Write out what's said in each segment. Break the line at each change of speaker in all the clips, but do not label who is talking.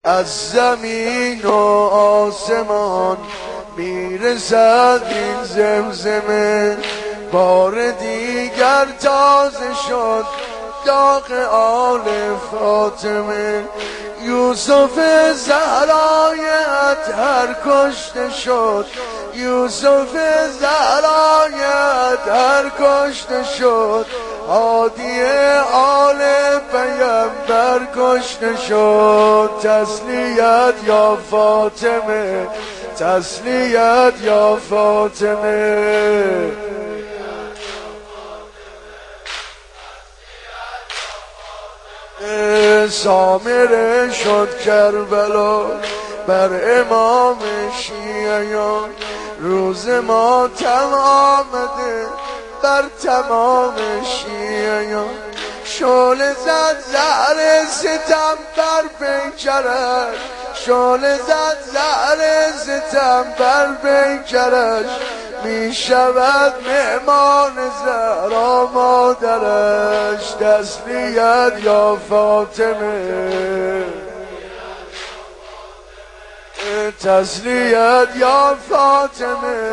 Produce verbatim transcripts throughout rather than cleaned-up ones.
از زمین و آسمان میرسد این زمزمه، بار دیگر تازه شد داغ آل فاطمه. یوسف زهرای اطهر کشته شد، یوسف زهرای اطهر کشته شد، هادی آل پیمبر کشته شد. تسلیت یا فاطمه، تسلیت یا فاطمه. سامره شد کربلا بر امام شیعیان، روز ماتم آمده بر تمام شیعیان. شعله زد زهر ستم بر پیکرش، شعله زد زهر ستم بر پیکرش، می شود مهمان زهرا مادرش. تسلیت یا فاطمه، تسلیت یا فاطمه.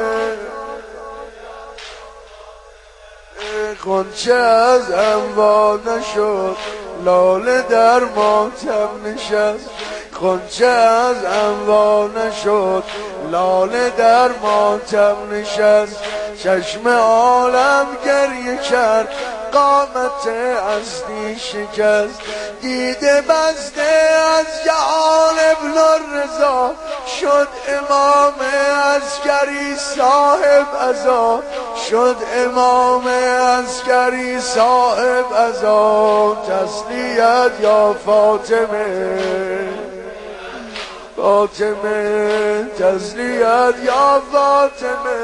غنچه از انوا نشد، لاله در ماتم نشست. غنچه از انوا نشد، لاله در ماتم نشست. چشم عالم گریه کرد، قامت هستی شکست. دیده بسته از جهان ابن الرضا، شد امام عسکری صاحب عزا، شد امام عسکری صاحب عزا. تسلیت یا فاطمه، فاطمه. تسلیت یا فاطمه،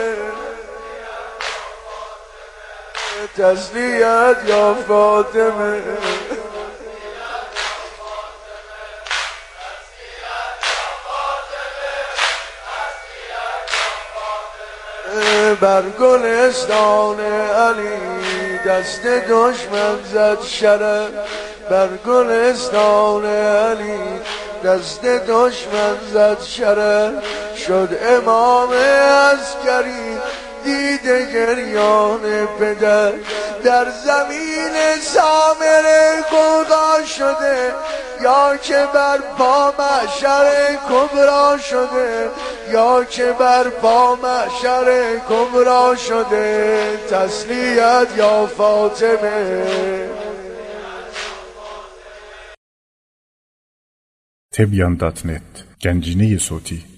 تسلیت یا فاطمه. بر گلستان علی دست دشمن زد شرر، بر گلستان علی دست دشمن زد شرر. شد امام عسکری دیده گریان پدر، در زمین سامره غوغا شده، یا که بر پا محشر کبرا شده، یا که بر پا محشر کبرا شده. تسلیت یا فاطمه.
تبیان دات نت گنجینه صوتی